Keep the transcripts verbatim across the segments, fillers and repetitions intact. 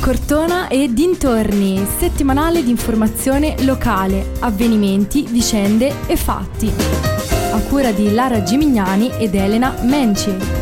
Cortona e dintorni, settimanale di informazione locale, avvenimenti, vicende e fatti. A cura di Lara Gimignani ed Elena Menci.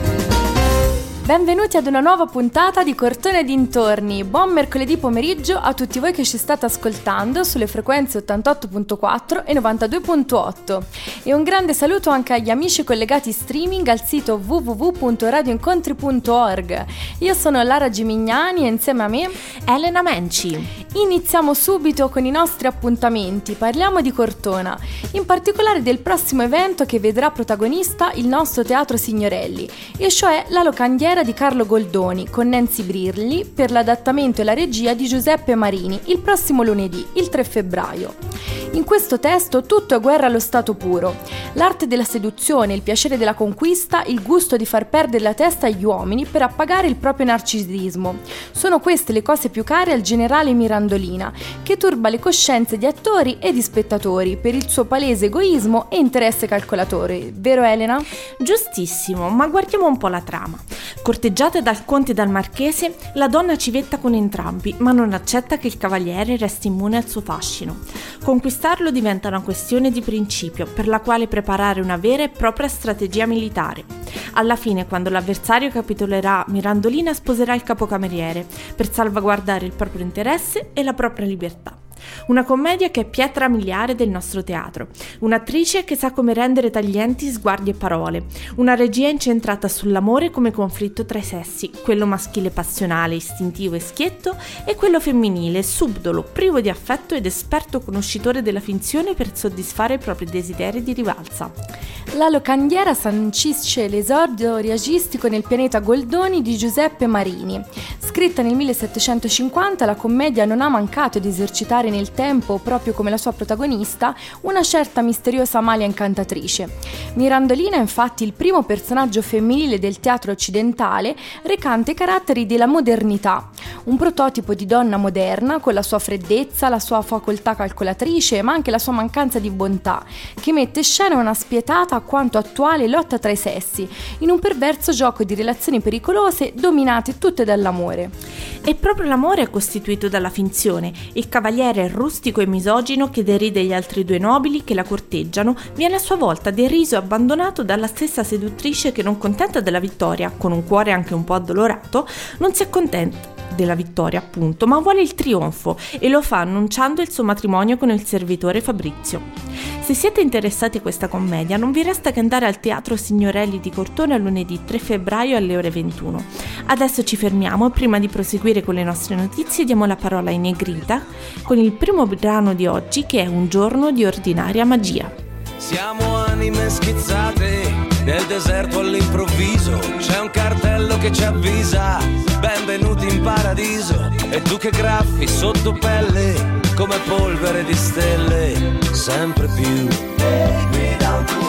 Benvenuti ad una nuova puntata di Cortona e dintorni. Buon mercoledì pomeriggio a tutti voi che ci state ascoltando sulle frequenze ottantotto virgola quattro e novantadue virgola otto. E un grande saluto anche agli amici collegati streaming al sito w w w punto radio incontri punto org. Io sono Lara Gimignani e insieme a me Elena Menci. Iniziamo subito con i nostri appuntamenti. Parliamo di Cortona, in particolare del prossimo evento che vedrà protagonista il nostro Teatro Signorelli, e cioè la locandiera di Carlo Goldoni con Nancy Brilli per l'adattamento e la regia di Giuseppe Marini il prossimo lunedì, il tre febbraio. In questo testo tutto è guerra allo stato puro. L'arte della seduzione, il piacere della conquista, il gusto di far perdere la testa agli uomini per appagare il proprio narcisismo. Sono queste le cose più care al generale Mirandolina, che turba le coscienze di attori e di spettatori per il suo palese egoismo e interesse calcolatore. Vero Elena? Giustissimo, ma guardiamo un po' la trama. Corteggiata dal conte e dal marchese, la donna civetta con entrambi, ma non accetta che il cavaliere resti immune al suo fascino. Conquistarlo diventa una questione di principio, per la quale preparare una vera e propria strategia militare. Alla fine, quando l'avversario capitolerà, Mirandolina sposerà il capocameriere, per salvaguardare il proprio interesse e la propria libertà. Una commedia che è pietra miliare del nostro teatro, un'attrice che sa come rendere taglienti sguardi e parole, una regia incentrata sull'amore come conflitto tra i sessi, quello maschile passionale, istintivo e schietto, e quello femminile, subdolo, privo di affetto ed esperto conoscitore della finzione per soddisfare i propri desideri di rivalsa. La locandiera sancisce l'esordio reagistico nel pianeta Goldoni di Giuseppe Marini. Scritta nel millesettecentocinquanta, la commedia non ha mancato di esercitare nel tempo, proprio come la sua protagonista, una certa misteriosa Amalia incantatrice. Mirandolina è infatti il primo personaggio femminile del teatro occidentale recante i caratteri della modernità, un prototipo di donna moderna con la sua freddezza, la sua facoltà calcolatrice, ma anche la sua mancanza di bontà, che mette in scena una spietata quanto attuale lotta tra i sessi, in un perverso gioco di relazioni pericolose dominate tutte dall'amore. E proprio l'amore è costituito dalla finzione. Il cavaliere rustico e misogino che deride gli altri due nobili che la corteggiano viene a sua volta deriso e abbandonato dalla stessa seduttrice che, non contenta della vittoria, con un cuore anche un po' addolorato, non si accontenta della vittoria appunto, ma vuole il trionfo, e lo fa annunciando il suo matrimonio con il servitore Fabrizio. Se siete interessati a questa commedia, non vi resta che andare al Teatro Signorelli di Cortona lunedì tre febbraio alle ore ventuno. Adesso ci fermiamo e prima di proseguire con le nostre notizie diamo la parola ai Negrita con il primo brano di oggi, che è Un giorno di ordinaria magia. Siamo anime schizzate nel deserto all'improvviso, c'è un cartello che ci avvisa: benvenuti in paradiso. E tu che graffi sotto pelle come polvere di stelle, sempre più baby down to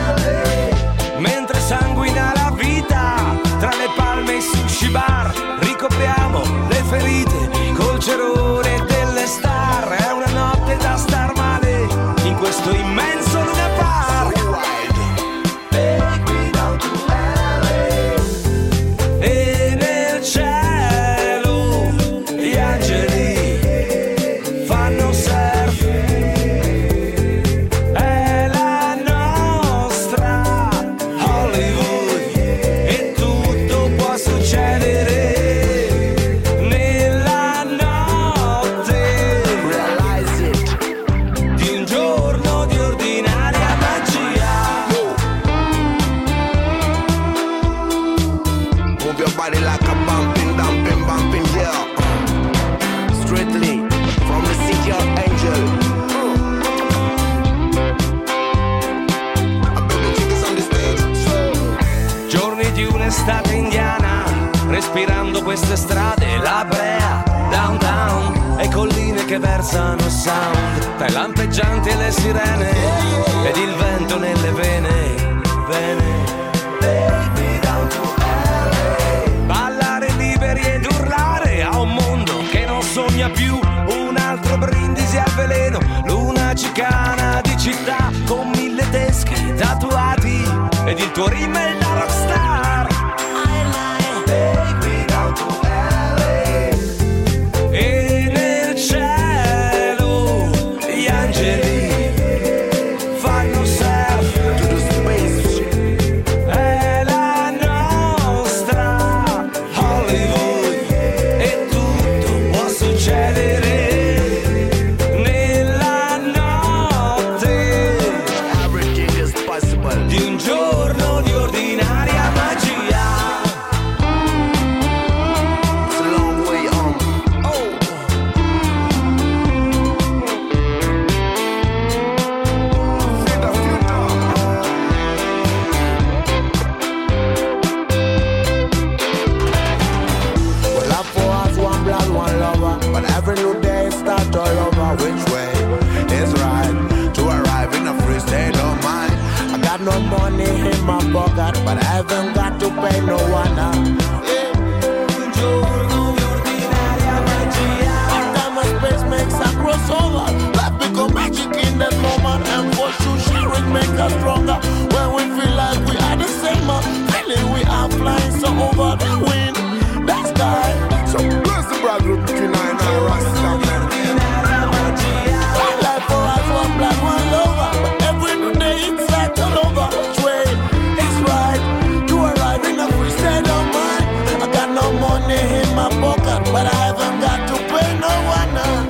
L A. Mentre sanguina la vita tra le palme e i sushi bar, ricopriamo le ferite col cerone delle star. È una notte da star male in questo immenso Luna Park. Baby down to L A. E nel cielo gli angeli fanno surf. È la nostra Hollywood e tutto può succedere nella notte di un giorno di ordinaria magia. Move your body like a bumping, dumping, bumping, yeah. Strictly from the city of Angel. I bet the chicks on the stage. Giorni di un'estate indiana, respirando queste strade, la brea, downtown, e colline che versano sound, tra i lampeggianti e le sirene, ed il vento nelle vene, vene. Baby down to L A. Ballare liberi ed urlare a un mondo che non sogna più, un altro brindisi al veleno, luna cicana di città con mille teschi tatuati ed il tuo rimel da rockstar. Baby down to L A. for us, one blood, one lover. But every new day starts all over. Which way is right to arrive in a free state of mind? I got no money in my pocket, but I haven't got to pay no one now. Yeah. Time and space makes a crossover. Life become magic in that moment, and for sure sharing make us stronger. When we feel like we are the same, uh, feeling we are flying so over the wind, that sky. So bless the brother between nine and Rasta. Life for us, one blood, one lover. But every new day it's like all over. Which way is right to arrive in a free state of mind? I got no money in my pocket, but I haven't got to pay no one now.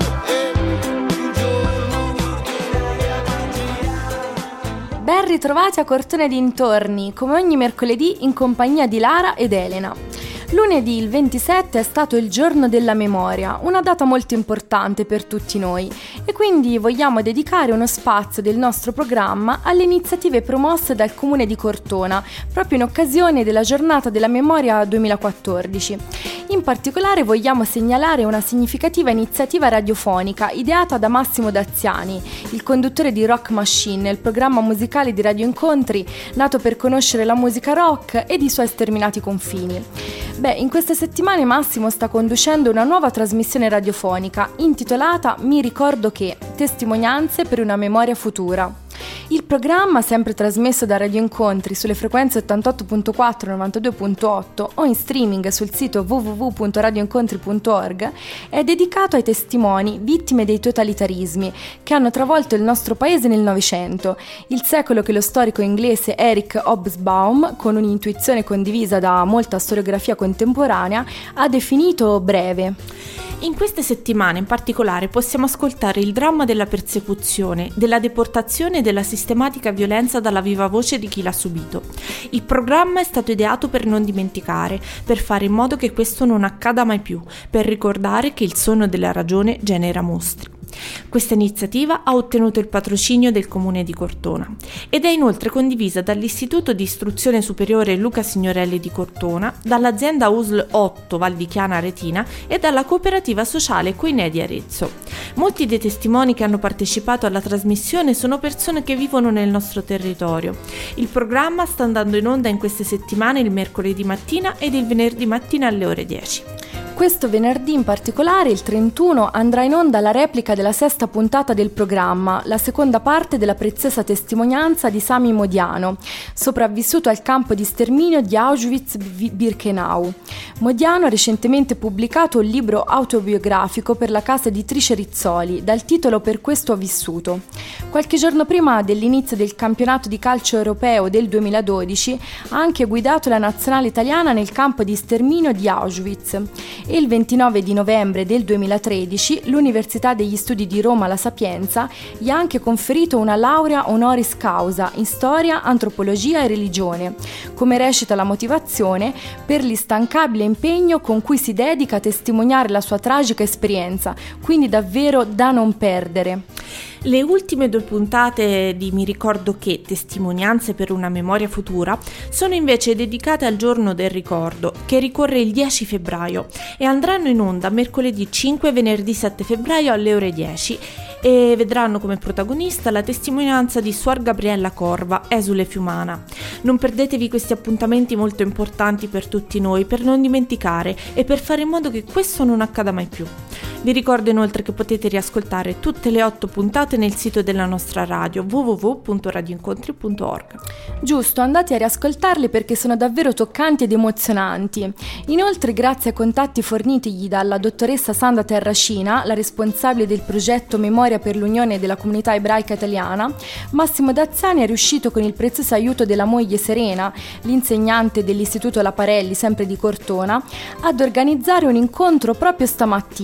Ben ritrovati a Cortona e dintorni, come ogni mercoledì in compagnia di Lara ed Elena. Lunedì il ventisette è stato il giorno della memoria, una data molto importante per tutti noi, e quindi vogliamo dedicare uno spazio del nostro programma alle iniziative promosse dal Comune di Cortona, proprio in occasione della Giornata della Memoria duemilaquattordici. In particolare vogliamo segnalare una significativa iniziativa radiofonica ideata da Massimo Daziani, il conduttore di Rock Machine, il programma musicale di Radio Incontri, nato per conoscere la musica rock ed i suoi sterminati confini. Beh, in queste settimane Massimo sta conducendo una nuova trasmissione radiofonica intitolata Mi ricordo che, testimonianze per una memoria futura. Il programma, sempre trasmesso da Radio Incontri sulle frequenze ottantotto virgola quattro e novantadue virgola otto o in streaming sul sito w w w punto radio incontri punto org, è dedicato ai testimoni vittime dei totalitarismi che hanno travolto il nostro paese nel Novecento, il secolo che lo storico inglese Eric Hobsbawm, con un'intuizione condivisa da molta storiografia contemporanea, ha definito breve. In queste settimane in particolare possiamo ascoltare il dramma della persecuzione, della deportazione e della sistematica violenza dalla viva voce di chi l'ha subito. Il programma è stato ideato per non dimenticare, per fare in modo che questo non accada mai più, per ricordare che il sonno della ragione genera mostri. Questa iniziativa ha ottenuto il patrocinio del Comune di Cortona ed è inoltre condivisa dall'Istituto di Istruzione Superiore Luca Signorelli di Cortona, dall'azienda U S L otto Val di Chiana Aretina e dalla cooperativa sociale Coinè di Arezzo. Molti dei testimoni che hanno partecipato alla trasmissione sono persone che vivono nel nostro territorio. Il programma sta andando in onda in queste settimane il mercoledì mattina ed il venerdì mattina alle ore dieci. Questo venerdì in particolare, il trentuno, andrà in onda la replica della sesta puntata del programma, la seconda parte della preziosa testimonianza di Sami Modiano, sopravvissuto al campo di sterminio di Auschwitz-Birkenau. Modiano ha recentemente pubblicato un libro autobiografico per la casa editrice Rizzoli, dal titolo Per questo ho vissuto. Qualche giorno prima dell'inizio del campionato di calcio europeo del duemiladodici ha anche guidato la nazionale italiana nel campo di sterminio di Auschwitz. E il ventinove di novembre del duemilatredici l'Università degli Studi di Roma La Sapienza gli ha anche conferito una laurea honoris causa in storia, antropologia e religione, come recita la motivazione, per l'instancabile impegno con cui si dedica a testimoniare la sua tragica esperienza, quindi davvero da non perdere. Le ultime due puntate di Mi ricordo che, testimonianze per una memoria futura, sono invece dedicate al giorno del ricordo, che ricorre il dieci febbraio, e andranno in onda mercoledì cinque e venerdì sette febbraio alle ore dieci, e vedranno come protagonista la testimonianza di Suor Gabriella Corva, esule fiumana. Non perdetevi questi appuntamenti molto importanti per tutti noi, per non dimenticare e per fare in modo che questo non accada mai più. Vi ricordo inoltre che potete riascoltare tutte le otto puntate nel sito della nostra radio w w w punto radio incontri punto org. Giusto, andate a riascoltarle perché sono davvero toccanti ed emozionanti. Inoltre, grazie ai contatti fornitigli dalla dottoressa Sandra Terracina, la responsabile del progetto Memoria per l'Unione della Comunità Ebraica Italiana, Massimo Daziani è riuscito, con il prezioso aiuto della moglie Serena, l'insegnante dell'Istituto Laparelli, sempre di Cortona, ad organizzare un incontro proprio stamattina con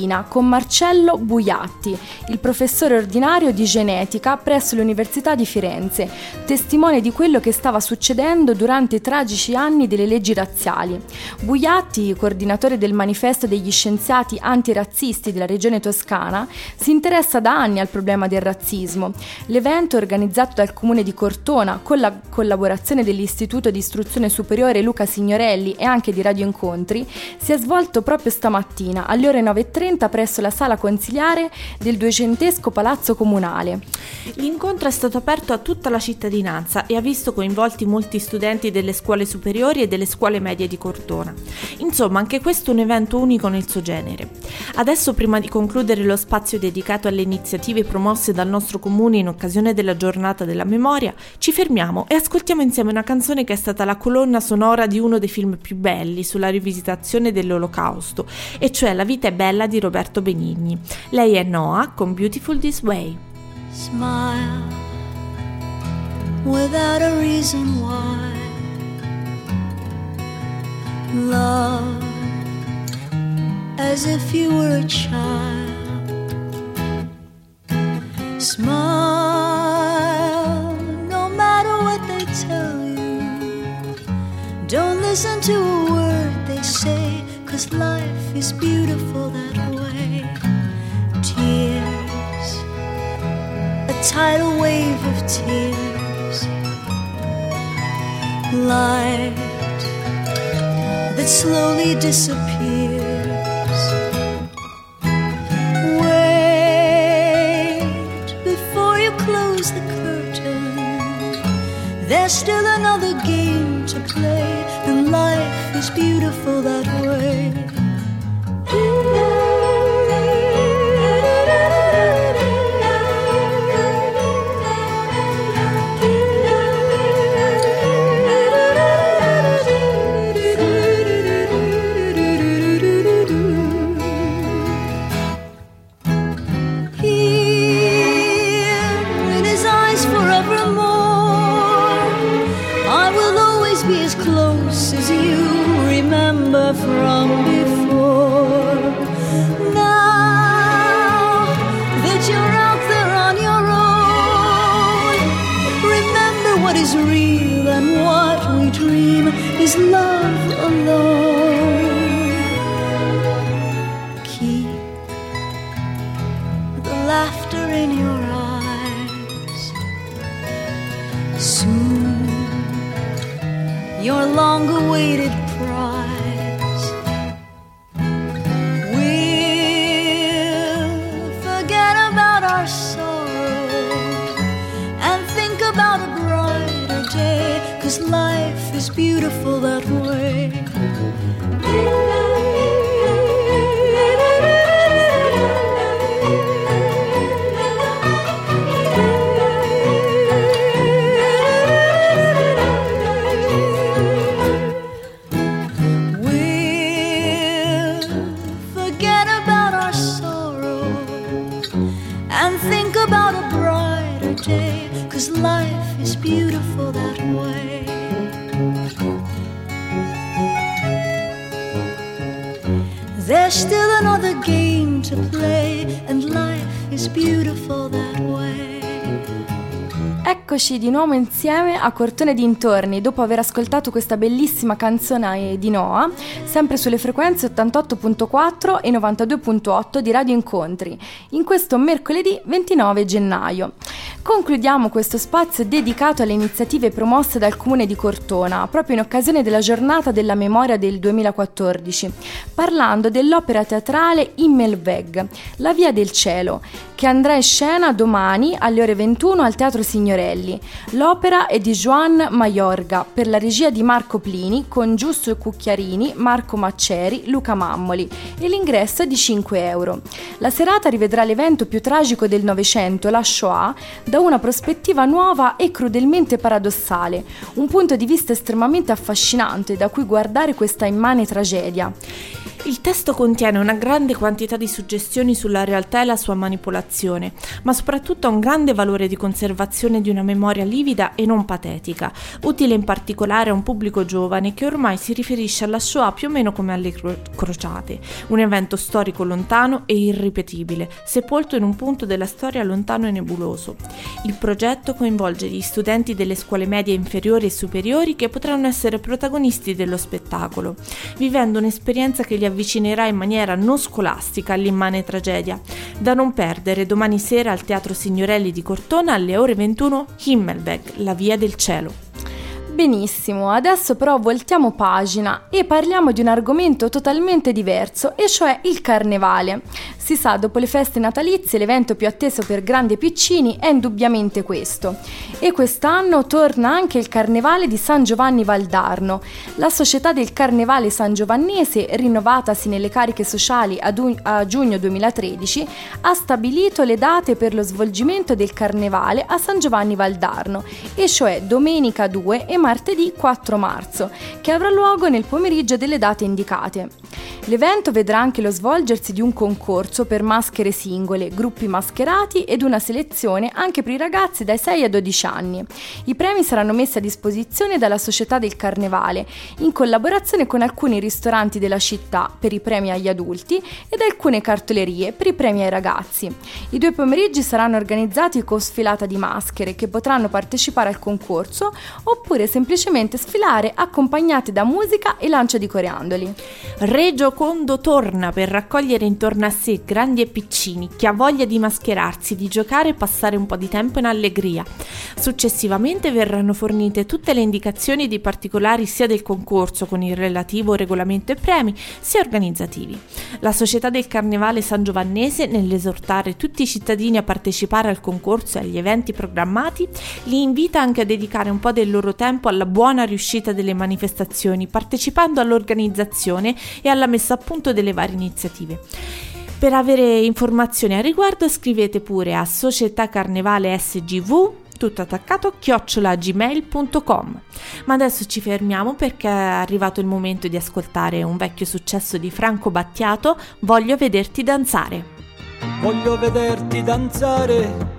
Don Marcello Buiatti, il professore ordinario di genetica presso l'Università di Firenze, testimone di quello che stava succedendo durante i tragici anni delle leggi razziali. Buiatti, coordinatore del manifesto degli scienziati antirazzisti della regione toscana, si interessa da anni al problema del razzismo. L'evento, organizzato dal comune di Cortona con la collaborazione dell'Istituto di Istruzione Superiore Luca Signorelli e anche di Radio Incontri, si è svolto proprio stamattina alle ore nove e trenta presso la sala consiliare del duecentesco Palazzo Comunale. L'incontro è stato aperto a tutta la cittadinanza e ha visto coinvolti molti studenti delle scuole superiori e delle scuole medie di Cortona. Insomma, anche questo è un evento unico nel suo genere. Adesso, prima di concludere lo spazio dedicato alle iniziative promosse dal nostro comune in occasione della giornata della memoria, ci fermiamo e ascoltiamo insieme una canzone che è stata la colonna sonora di uno dei film più belli sulla rivisitazione dell'Olocausto, e cioè La vita è bella di Roberto Benigni. Lei è Noah con Beautiful This Way. Smile without a reason why. Love as if you were a child. Smile no matter what they tell you. Don't listen to a word they say, 'cause life is beautiful that way. Tears, a tidal wave of tears. Light that slowly disappears. Close the curtain. There's still another game to play, and life is beautiful that way. From before, now that you're out there on your own, remember what is real and what we dream is love alone. Keep the laughter in your eyes. Soon your long-awaited prize life is beautiful that way. We'll forget about our sorrow and think about a brighter day, 'cause life is beautiful that way. There's still another game to play, and life is beautiful that way. Eccoci di nuovo insieme a Cortona e dintorni, dopo aver ascoltato questa bellissima canzone di Noah, sempre sulle frequenze ottantotto virgola quattro e novantadue virgola otto di Radio Incontri, in questo mercoledì ventinove gennaio. Concludiamo questo spazio dedicato alle iniziative promosse dal Comune di Cortona, proprio in occasione della giornata della memoria del duemilaquattordici, parlando dell'opera teatrale Himmelweg, La via del cielo, che andrà in scena domani alle ore ventuno al Teatro Signorelli. L'opera è di Joan Mayorga per la regia di Marco Plini, con Giusto Cucchiarini, Marco Macceri, Luca Mammoli, e l'ingresso è di cinque euro. La serata rivedrà l'evento più tragico del Novecento, la Shoah, da una prospettiva nuova e crudelmente paradossale, un punto di vista estremamente affascinante da cui guardare questa immane tragedia. Il testo contiene una grande quantità di suggestioni sulla realtà e la sua manipolazione, ma soprattutto ha un grande valore di conservazione l'evocazione di una memoria livida e non patetica, utile in particolare a un pubblico giovane che ormai si riferisce alla Shoah più o meno come alle cro- crociate, un evento storico lontano e irripetibile, sepolto in un punto della storia lontano e nebuloso. Il progetto coinvolge gli studenti delle scuole medie inferiori e superiori che potranno essere protagonisti dello spettacolo, vivendo un'esperienza che li avvicinerà in maniera non scolastica all'immane tragedia. Da non perdere domani sera al Teatro Signorelli di Cortona alle ore ventuno, Himmelberg, la via del cielo. Benissimo, adesso però voltiamo pagina e parliamo di un argomento totalmente diverso, e cioè il carnevale. Si sa, dopo le feste natalizie l'evento più atteso per grandi e piccini è indubbiamente questo. E quest'anno torna anche il Carnevale di San Giovanni Valdarno. La Società del Carnevale Sangiovannese, rinnovatasi nelle cariche sociali a, du- a giugno duemilatredici, ha stabilito le date per lo svolgimento del Carnevale a San Giovanni Valdarno, e cioè domenica due e martedì quattro marzo, che avrà luogo nel pomeriggio delle date indicate. L'evento vedrà anche lo svolgersi di un concorso per maschere singole, gruppi mascherati ed una selezione anche per i ragazzi dai sei ai dodici anni. I premi saranno messi a disposizione dalla Società del Carnevale, in collaborazione con alcuni ristoranti della città per i premi agli adulti ed alcune cartolerie per i premi ai ragazzi. I due pomeriggi saranno organizzati con sfilata di maschere che potranno partecipare al concorso oppure semplicemente sfilare accompagnati da musica e lancio di coriandoli. Re Giocondo torna per raccogliere intorno a sé grandi e piccini, chi ha voglia di mascherarsi, di giocare e passare un po' di tempo in allegria. Successivamente verranno fornite tutte le indicazioni di particolari sia del concorso con il relativo regolamento e premi, sia organizzativi. La Società del Carnevale Sangiovannese, nell'esortare tutti i cittadini a partecipare al concorso e agli eventi programmati, li invita anche a dedicare un po' del loro tempo alla buona riuscita delle manifestazioni, partecipando all'organizzazione e alla messa a punto delle varie iniziative. Per avere informazioni a riguardo scrivete pure a Società Carnevale S G V, tutto attaccato, chiocciola gmail punto com. Ma adesso ci fermiamo perché è arrivato il momento di ascoltare un vecchio successo di Franco Battiato, Voglio vederti danzare. Voglio vederti danzare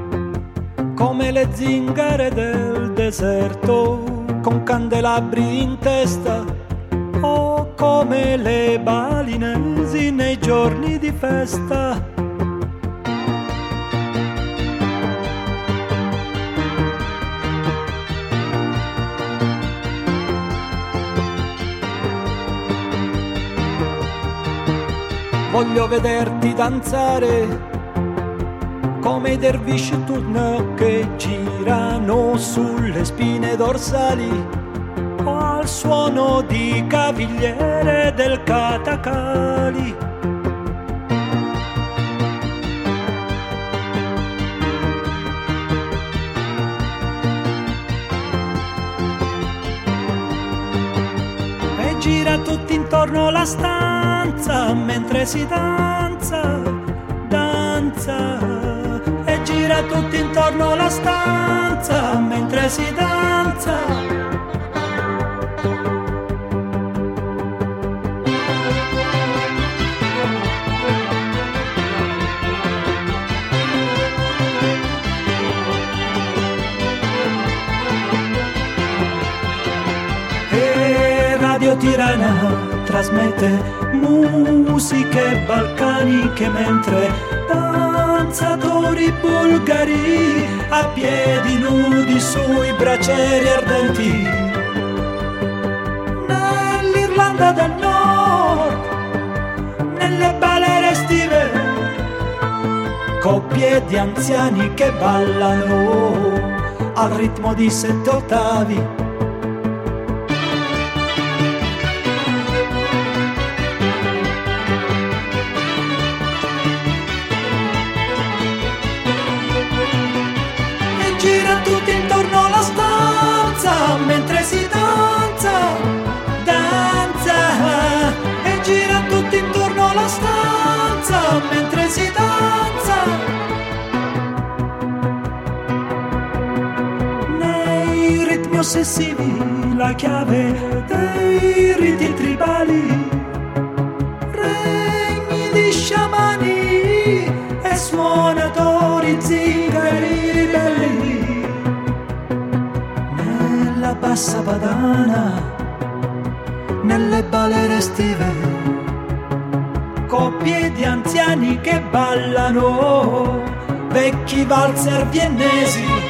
come le zingare del deserto, con candelabri in testa, o come le balinesi nei giorni di festa. Voglio vederti danzare come i dervisci turno che girano sulle spine dorsali, o al suono di cavigliere del Catacali. E gira tutti intorno la stanza mentre si danza, danza. E gira tutti intorno la stanza mentre si danza. E Radio Tirana trasmette musiche balcaniche mentre danzatori bulgari a piedi nudi sui bracieri ardenti. Nell'Irlanda del Nord, nelle balere estive, coppie di anziani che ballano al ritmo di sette ottavi. Mentre si danza, danza. E gira tutti intorno alla stanza mentre si danza. Nei ritmi ossessivi la chiave dei riti tribali, regni di sciamani e suonatori zingari ribelli. cassa padana, nelle balere estive, coppie di anziani che ballano, vecchi valzer viennesi.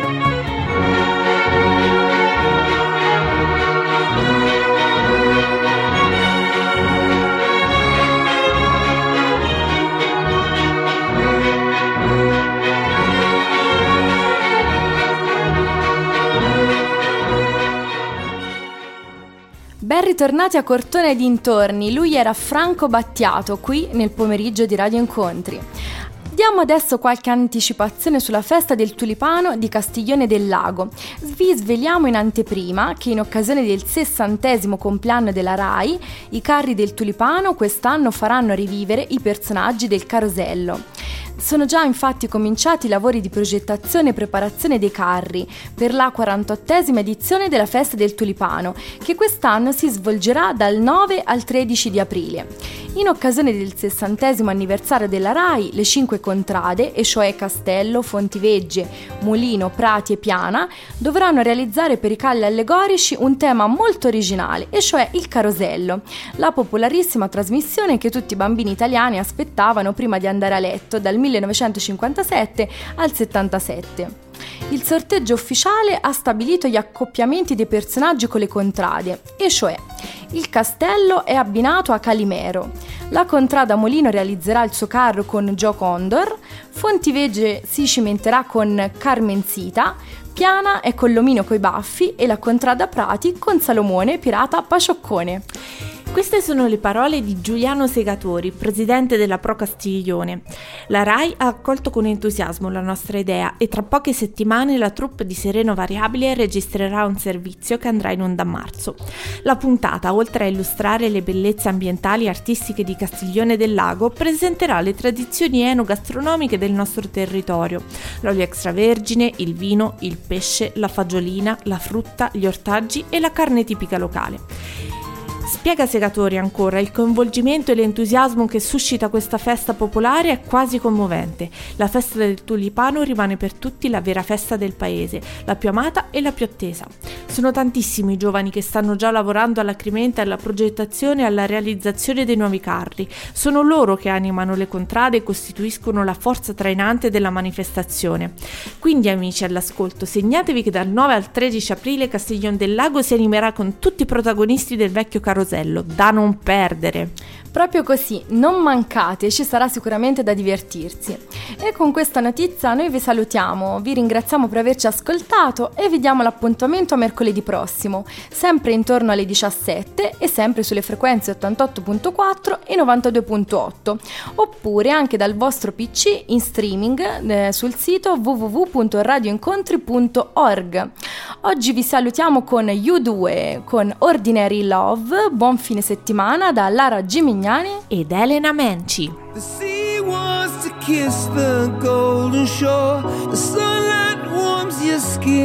Ben ritornati a Cortona e dintorni, lui era Franco Battiato, qui nel pomeriggio di Radio Incontri. Diamo adesso qualche anticipazione sulla festa del tulipano di Castiglione del Lago. Vi sveliamo in anteprima che in occasione del sessantesimo compleanno della RAI, i carri del tulipano quest'anno faranno rivivere i personaggi del carosello. Sono già infatti cominciati i lavori di progettazione e preparazione dei carri per la quarantottesima edizione della Festa del Tulipano, che quest'anno si svolgerà dal nove al tredici di aprile. In occasione del sessantesimo anniversario della RAI, le cinque contrade, e cioè Castello, Fontivegge, Mulino, Prati e Piana, dovranno realizzare per i calli allegorici un tema molto originale, e cioè il carosello, la popolarissima trasmissione che tutti i bambini italiani aspettavano prima di andare a letto dal millenovecentocinquantasette al settantasette. Il sorteggio ufficiale ha stabilito gli accoppiamenti dei personaggi con le contrade, e cioè il Castello è abbinato a Calimero, la contrada Molino realizzerà il suo carro con Gio Condor, Fontivegge si cimenterà con Carmenzita, Piana è con l'omino coi baffi e la contrada Prati con Salomone pirata Pacioccone. Queste sono le parole di Giuliano Segatori, presidente della Pro Castiglione. La RAI ha accolto con entusiasmo la nostra idea e tra poche settimane la troupe di Sereno Variabile registrerà un servizio che andrà in onda a marzo. La puntata, oltre a illustrare le bellezze ambientali e artistiche di Castiglione del Lago, presenterà le tradizioni enogastronomiche del nostro territorio: l'olio extravergine, il vino, il pesce, la fagiolina, la frutta, gli ortaggi e la carne tipica locale. Spiega Segatori ancora: il coinvolgimento e l'entusiasmo che suscita questa festa popolare è quasi commovente. La festa del tulipano rimane per tutti la vera festa del paese, la più amata e la più attesa. Sono tantissimi i giovani che stanno già lavorando alacremente alla progettazione e alla realizzazione dei nuovi carri. Sono loro che animano le contrade e costituiscono la forza trainante della manifestazione. Quindi, amici all'ascolto, segnatevi che dal nove al tredici aprile Castiglione del Lago si animerà con tutti i protagonisti del vecchio carosello, da non perdere. Proprio così, non mancate, ci sarà sicuramente da divertirsi. E con questa notizia noi vi salutiamo, vi ringraziamo per averci ascoltato e vi diamo l'appuntamento a mercoledì prossimo, sempre intorno alle diciassette e sempre sulle frequenze ottantotto virgola quattro e novantadue virgola otto, oppure anche dal vostro P C in streaming eh, sul sito w w w punto radio incontri punto org. Oggi vi salutiamo con U due, con Ordinary Love. Buon fine settimana da Lara Gimignani ed Elena Menci. The sea wants to kiss the golden shore. The sunlight warms your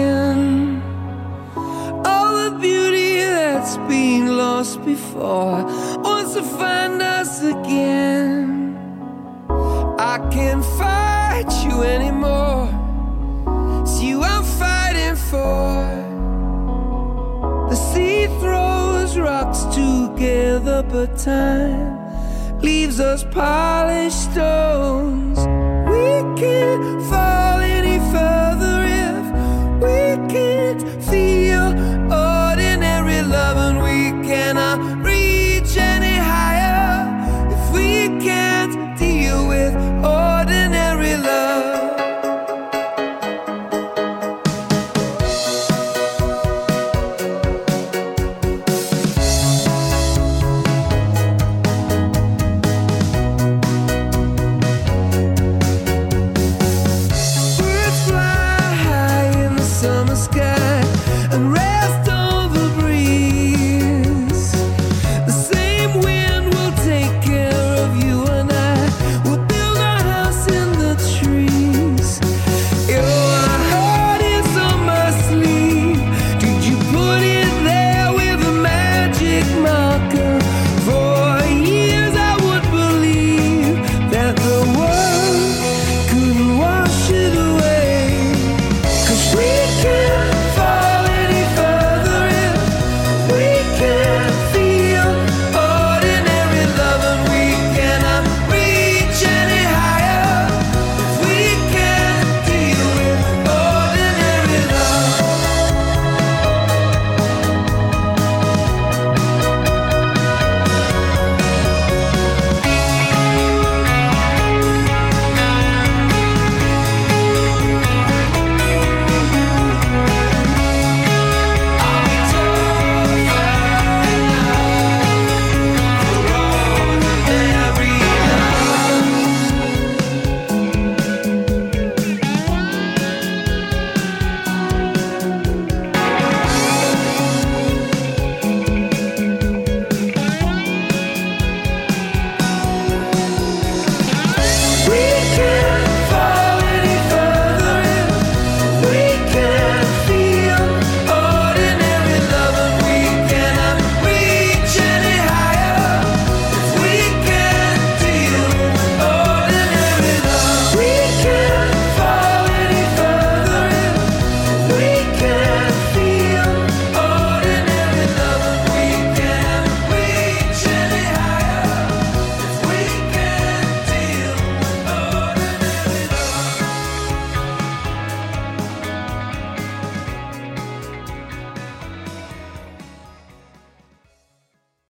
skin. All the beauty that's been lost before wants to find us again. I can't fight you anymore. It's you I'm fighting for. The sea throws rocks together, but time leaves us polished stones. We can't fight